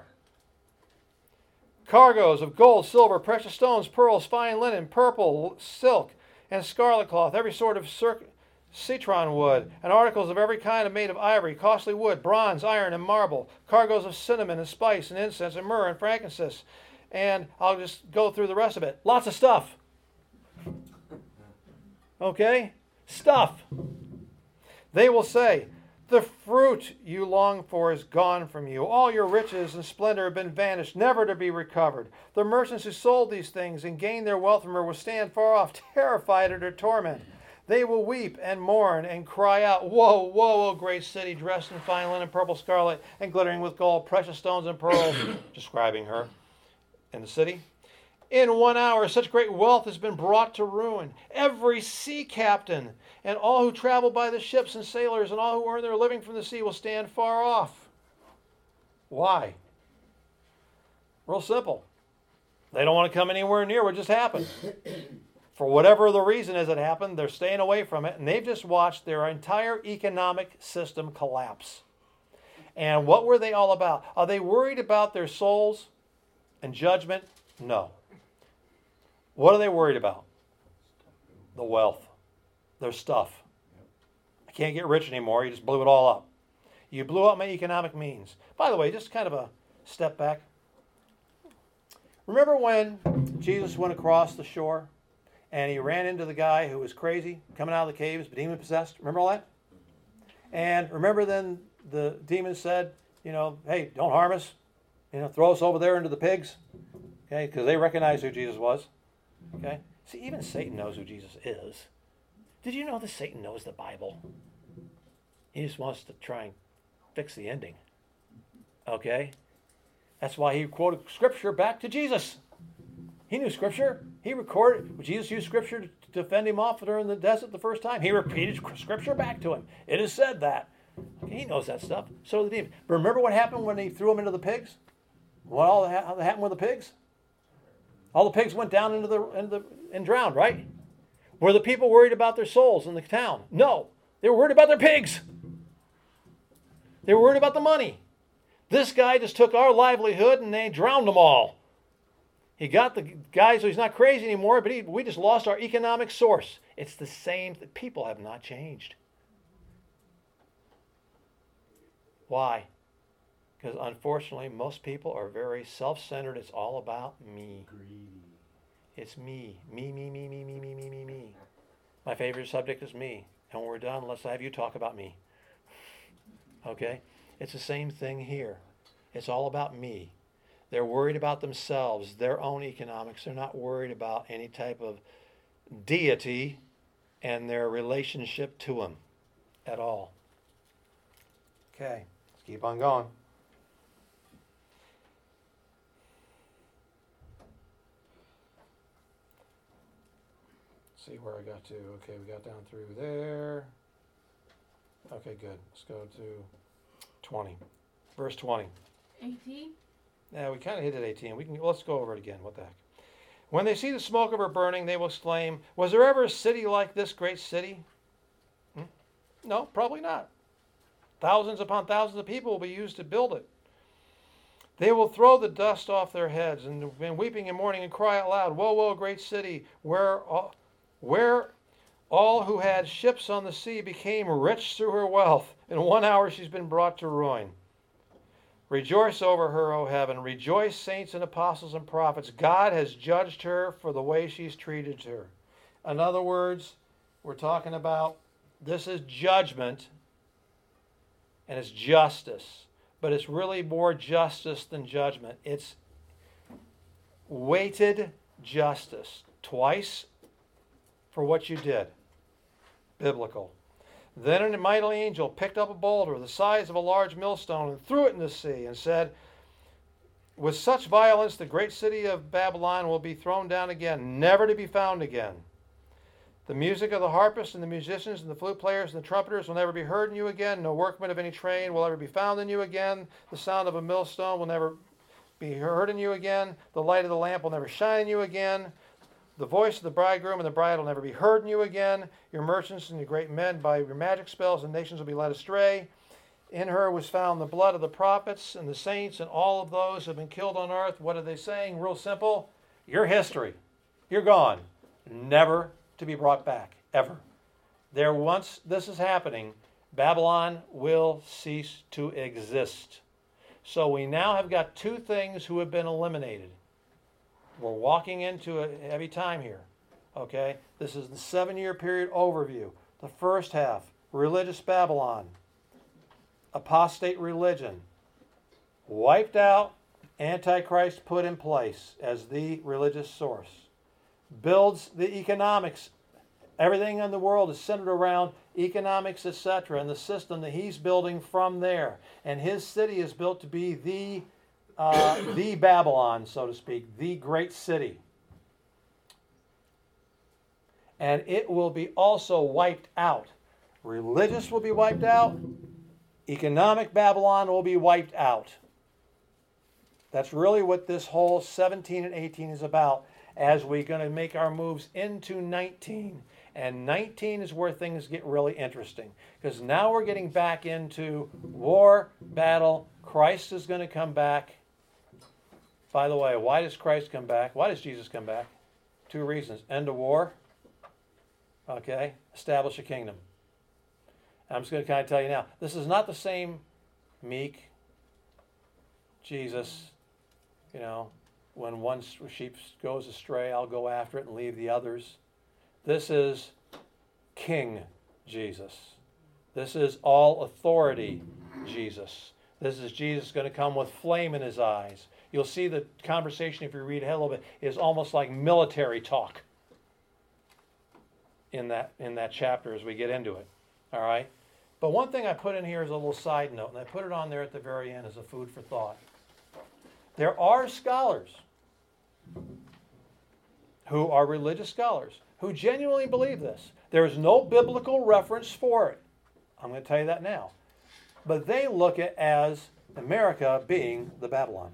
[SPEAKER 1] Cargoes of gold, silver, precious stones, pearls, fine linen, purple, silk, and scarlet cloth, every sort of citron wood, and articles of every kind made of ivory, costly wood, bronze, iron, and marble, cargoes of cinnamon and spice and incense and myrrh and frankincense. And I'll just go through the rest of it. Lots of stuff. Okay? Stuff. They will say, the fruit you long for is gone from you. All your riches and splendor have been vanished, never to be recovered. The merchants who sold these things and gained their wealth from her will stand far off, terrified at her torment. They will weep and mourn and cry out, woe, woe, O great city, dressed in fine linen, purple, scarlet, and glittering with gold, precious stones and pearls, describing her in the city. In 1 hour, such great wealth has been brought to ruin. Every sea captain and all who travel by the ships and sailors and all who earn their living from the sea will stand far off. Why? Real simple. They don't want to come anywhere near what just happened. For whatever the reason is it happened, they're staying away from it, and they've just watched their entire economic system collapse. And what were they all about? Are they worried about their souls and judgment? No. What are they worried about? The wealth. Their stuff. I can't get rich anymore. You just blew it all up. You blew up my economic means. By the way, just kind of a step back. Remember when Jesus went across the shore and he ran into the guy who was crazy, coming out of the caves, demon possessed? Remember all that? And remember then the demon said, hey, don't harm us. Throw us over there into the pigs. Okay, because they recognized who Jesus was. Okay? See, even Satan knows who Jesus is. Did you know that Satan knows the Bible? He just wants to try and fix the ending. Okay? That's why he quoted Scripture back to Jesus. He knew Scripture. He recorded. Jesus used Scripture to defend him off during the desert the first time. He repeated Scripture back to him. It is said that. Okay, he knows that stuff. So did the demon. But remember what happened when he threw him into the pigs? What all happened with the pigs? All the pigs went down and drowned, right? Were the people worried about their souls in the town? No. They were worried about their pigs. They were worried about the money. This guy just took our livelihood and they drowned them all. He got the guy so he's not crazy anymore, but we just lost our economic source. It's the same. People have not changed. Why? Because unfortunately, most people are very self-centered. It's all about me.
[SPEAKER 4] Greedy.
[SPEAKER 1] It's me. Me, me, me, me, me, me, me, me, me. My favorite subject is me. And when we're done, let's have you talk about me. Okay? It's the same thing here. It's all about me. They're worried about themselves, their own economics. They're not worried about any type of deity and their relationship to him at all. Okay, let's keep on going. See where I got to. Okay, we got down through there. Okay, good. Let's go to 20. Verse 20.
[SPEAKER 5] 18?
[SPEAKER 1] Yeah, we kind of hit at 18. Let's go over it again. What the heck? When they see the smoke of her burning, they will exclaim, was there ever a city like this great city? No, probably not. Thousands upon thousands of people will be used to build it. They will throw the dust off their heads and weeping and mourning and cry out loud, woe, woe, great city, where all who had ships on the sea became rich through her wealth. In 1 hour she's been brought to ruin. Rejoice over her, O heaven. Rejoice, saints and apostles and prophets. God has judged her for the way she's treated her. In other words, we're talking about this is judgment and it's justice. But it's really more justice than judgment. It's weighted justice. Twice for what you did. Biblical. Then a mighty angel picked up a boulder the size of a large millstone and threw it in the sea and said, with such violence the great city of Babylon will be thrown down again, never to be found again. The music of the harpists and the musicians and the flute players and the trumpeters will never be heard in you again. No workman of any trade will ever be found in you again. The sound of a millstone will never be heard in you again. The light of the lamp will never shine in you again. The voice of the bridegroom and the bride will never be heard in you again. Your merchants and your great men, by your magic spells, the nations will be led astray. In her was found the blood of the prophets and the saints and all of those who have been killed on earth. What are they saying? Real simple. You're history. You're gone. Never to be brought back, ever. Once this is happening, Babylon will cease to exist. So we now have got two things who have been eliminated. We're walking into a heavy time here. Okay? This is the 7-year period overview. The first half, religious Babylon, apostate religion, wiped out, Antichrist put in place as the religious source. Builds the economics. Everything in the world is centered around economics, etc., and the system that he's building from there. And his city is built to be the Babylon, so to speak, the great city. And it will be also wiped out. Religious will be wiped out. Economic Babylon will be wiped out. That's really what this whole 17 and 18 is about as we're going to make our moves into 19. And 19 is where things get really interesting. Because now we're getting back into war, battle. Christ is going to come back. By the way, why does Christ come back? Why does Jesus come back? 2 reasons. End of war. Okay. Establish a kingdom. I'm just going to kind of tell you now. This is not the same meek Jesus, when one sheep goes astray, I'll go after it and leave the others. This is King Jesus. This is all authority Jesus. This is Jesus going to come with flame in his eyes. You'll see the conversation, if you read ahead a little bit, is almost like military talk in that chapter as we get into it. All right? But one thing I put in here is a little side note, and I put it on there at the very end as a food for thought. There are scholars who are religious scholars who genuinely believe this. There is no biblical reference for it. I'm going to tell you that now. But they look at it as America being the Babylon.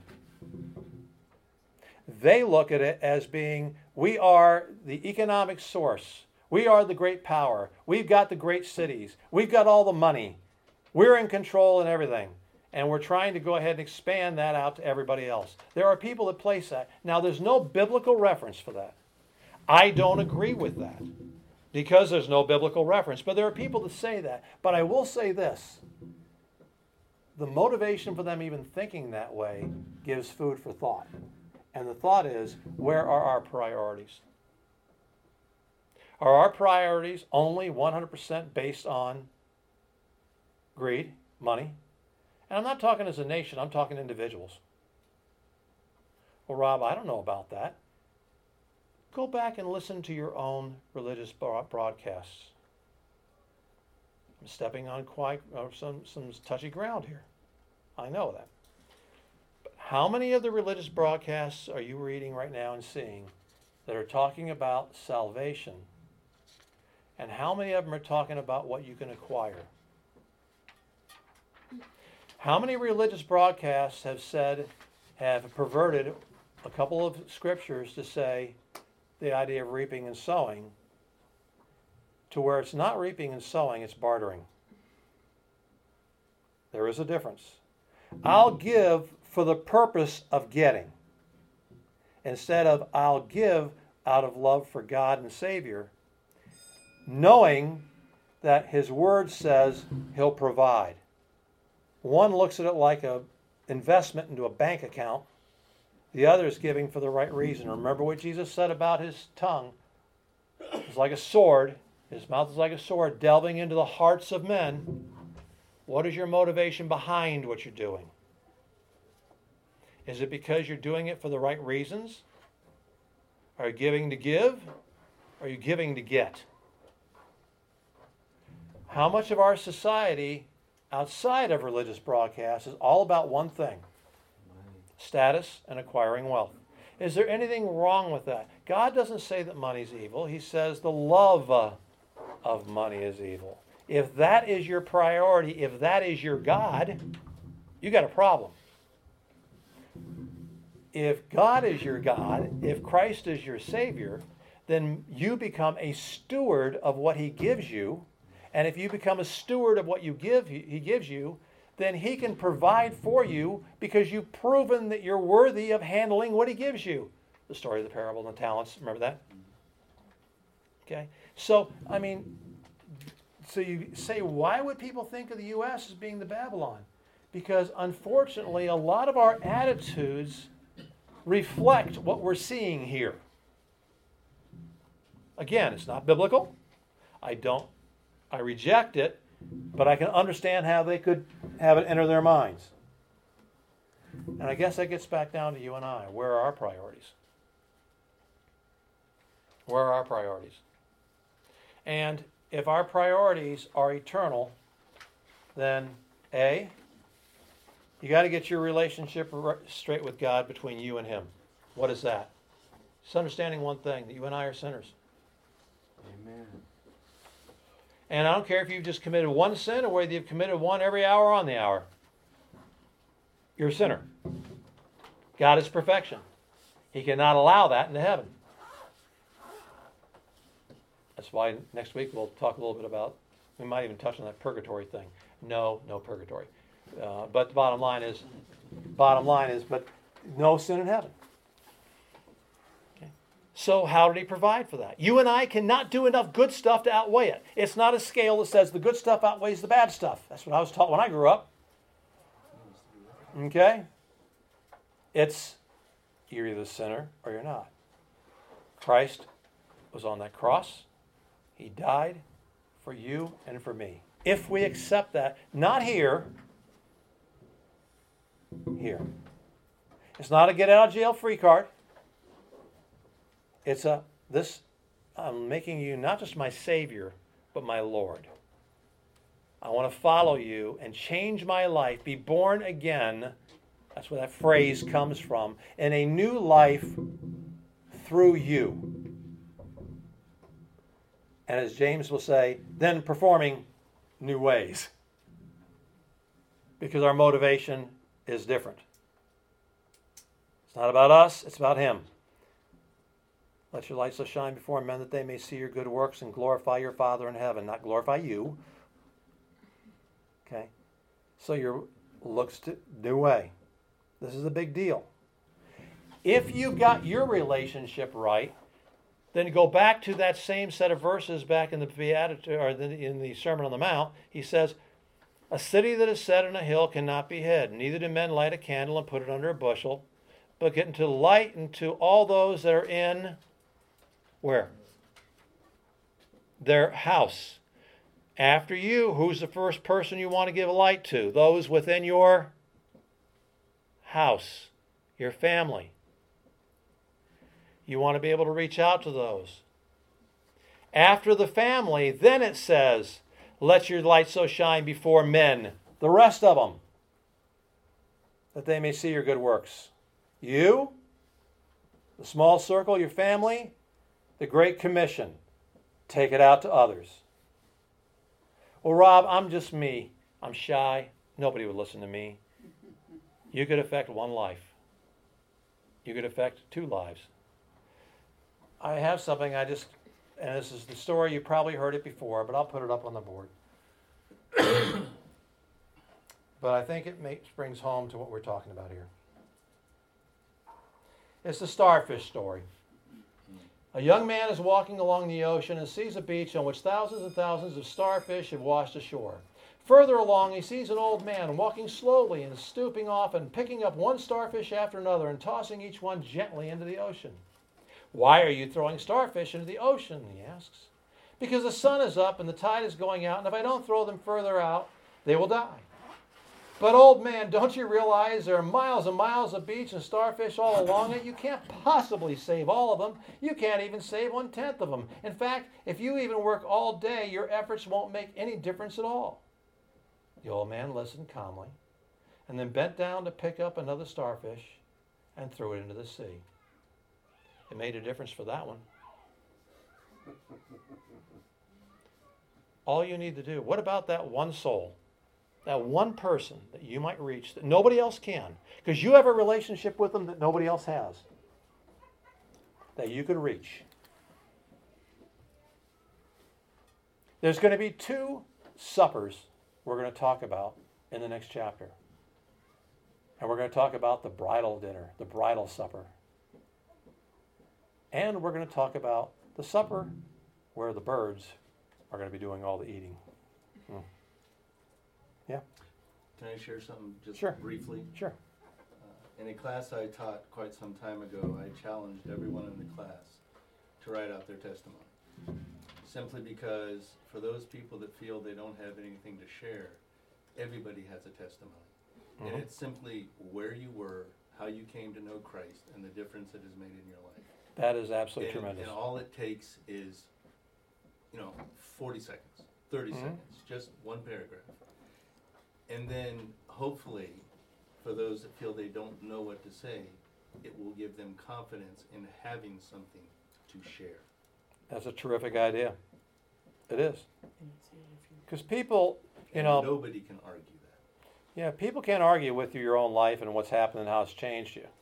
[SPEAKER 1] They look at it as being, we are the economic source. We are the great power. We've got the great cities. We've got all the money. We're in control and everything. And we're trying to go ahead and expand that out to everybody else. There are people that place that. Now, there's no biblical reference for that. I don't agree with that because there's no biblical reference. But there are people that say that. But I will say this. The motivation for them even thinking that way gives food for thought. And the thought is, where are our priorities? Are our priorities only 100% based on greed, money? And I'm not talking as a nation, I'm talking individuals. Well, Rob, I don't know about that. Go back and listen to your own religious broadcasts. I'm stepping on some touchy ground here. I know that. But how many of the religious broadcasts are you reading right now and seeing that are talking about salvation? And how many of them are talking about what you can acquire? How many religious broadcasts have perverted a couple of scriptures to say the idea of reaping and sowing to where it's not reaping and sowing, it's bartering? There is a difference. I'll give for the purpose of getting. Instead of I'll give out of love for God and Savior, knowing that His Word says He'll provide. One looks at it like an investment into a bank account. The other is giving for the right reason. Remember what Jesus said about his tongue. is like a sword. His mouth is like a sword delving into the hearts of men. What is your motivation behind what you're doing? Is it because you're doing it for the right reasons? Are you giving to give? Or are you giving to get? How much of our society outside of religious broadcasts is all about one thing: status and acquiring wealth? Is there anything wrong with that? God doesn't say that money's evil. He says the love of money is evil. If that is your priority, if that is your God, you got a problem. If God is your God, if Christ is your Savior, then you become a steward of what He gives you. And if you become a steward of what He gives you, then He can provide for you because you've proven that you're worthy of handling what He gives you. The story of the parable and the talents, remember that? Okay? So, so you say, why would people think of the U.S. as being the Babylon? Because unfortunately, a lot of our attitudes reflect what we're seeing here. Again, it's not biblical. I reject it, but I can understand how they could have it enter their minds. And I guess that gets back down to you and I. Where are our priorities? Where are our priorities? And if our priorities are eternal, then A, you got to get your relationship straight with God between you and Him. What is that? It's understanding one thing, that you and I are sinners.
[SPEAKER 4] Amen.
[SPEAKER 1] And I don't care if you've just committed one sin or whether you've committed one every hour on the hour. You're a sinner. God is perfection. He cannot allow that into heaven. That's why next week we'll talk a little bit about, we might even touch on that purgatory thing. No purgatory. But the bottom line is, but no sin in heaven. Okay. So how did He provide for that? You and I cannot do enough good stuff to outweigh it. It's not a scale that says the good stuff outweighs the bad stuff. That's what I was taught when I grew up. Okay? It's, you're either a sinner or you're not. Christ was on that cross. He died for you and for me. If we accept that, not here. It's not a get out of jail free card. It's I'm making you not just my Savior, but my Lord. I want to follow you and change my life, be born again. That's where that phrase comes from. And a new life through you. And as James will say, then performing new ways. Because our motivation is different. It's not about us, it's about Him. Let your light so shine before men that they may see your good works and glorify your Father in heaven. Not glorify you. Okay? So your looks to new way. This is a big deal. If you've got your relationship right, then go back to that same set of verses back in the Beatitude, or in the Sermon on the Mount. He says, a city that is set on a hill cannot be hid. Neither do men light a candle and put it under a bushel, but get into light into all those that are in, where? Their house. After you, who's the first person you want to give a light to? Those within your house, your family. You want to be able to reach out to those. After the family, then it says, let your light so shine before men, the rest of them, that they may see your good works. You, the small circle, your family, the Great Commission. Take it out to others. Well, Rob, I'm just me. I'm shy. Nobody would listen to me. You could affect one life. You could affect 2 lives. I have something and this is the story, you probably heard it before, but I'll put it up on the board. But I think it brings home to what we're talking about here. It's the starfish story. A young man is walking along the ocean and sees a beach on which thousands and thousands of starfish have washed ashore. Further along, he sees an old man walking slowly and stooping off and picking up one starfish after another and tossing each one gently into the ocean. Why are you throwing starfish into the ocean? He asks. Because the sun is up and the tide is going out, and if I don't throw them further out, they will die. But old man, don't you realize there are miles and miles of beach and starfish all along it? You can't possibly save all of them. You can't even save 1/10 of them. In fact, if you even work all day, your efforts won't make any difference at all. The old man listened calmly and then bent down to pick up another starfish and threw it into the sea. It made a difference for that one. All you need to do, what about that one soul? That one person that you might reach that nobody else can, because you have a relationship with them that nobody else has, that you could reach. There's going to be 2 suppers we're going to talk about in the next chapter. And we're going to talk about the bridal dinner, the bridal supper. And we're going to talk about the supper where the birds are going to be doing all the eating. Yeah?
[SPEAKER 4] Can I share something just
[SPEAKER 1] Sure.
[SPEAKER 4] briefly?
[SPEAKER 1] Sure.
[SPEAKER 4] In a class I taught quite some time ago, I challenged everyone in the class to write out their testimony. Simply because for those people that feel they don't have anything to share, everybody has a testimony. And it's simply where you were, how you came to know Christ, and the difference it has made in your life.
[SPEAKER 1] That is absolutely tremendous.
[SPEAKER 4] And all it takes is, 40 seconds, 30 seconds, just one paragraph. And then hopefully, for those that feel they don't know what to say, it will give them confidence in having something to share.
[SPEAKER 1] That's a terrific idea. It is. Because people,
[SPEAKER 4] And nobody can argue that.
[SPEAKER 1] yeah, people can't argue with you your own life and what's happened and how it's changed you.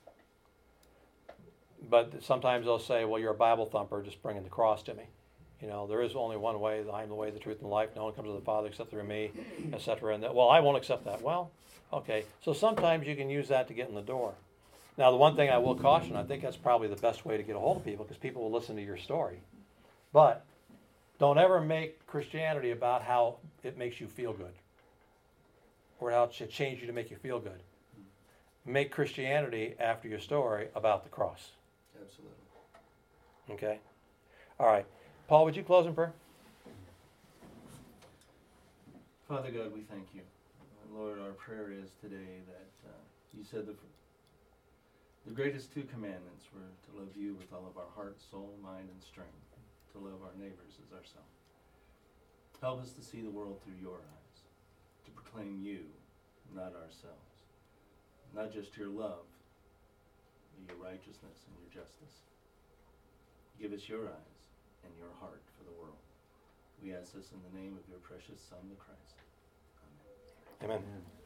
[SPEAKER 1] But sometimes they'll say, well, you're a Bible thumper, just bringing the cross to me. There is only one way. I am the way, the truth, and the life. No one comes to the Father except through me, etc. And well, I won't accept that. Well, okay. So sometimes you can use that to get in the door. Now, the one thing I will caution, I think that's probably the best way to get a hold of people, because people will listen to your story. But don't ever make Christianity about how it makes you feel good, or how it should change you to make you feel good. Make Christianity, after your story, about the cross.
[SPEAKER 4] Absolutely.
[SPEAKER 1] Okay? All right. Paul, would you close in prayer?
[SPEAKER 4] Father God, we thank you. Lord, our prayer is today that you said the greatest 2 commandments were to love you with all of our heart, soul, mind, and strength, to love our neighbors as ourselves. Help us to see the world through your eyes, to proclaim you, not ourselves. Not just your love, but your righteousness and your justice. Give us your eyes and your heart for the world. We ask this in the name of your precious Son, the Christ. Amen.
[SPEAKER 1] Amen.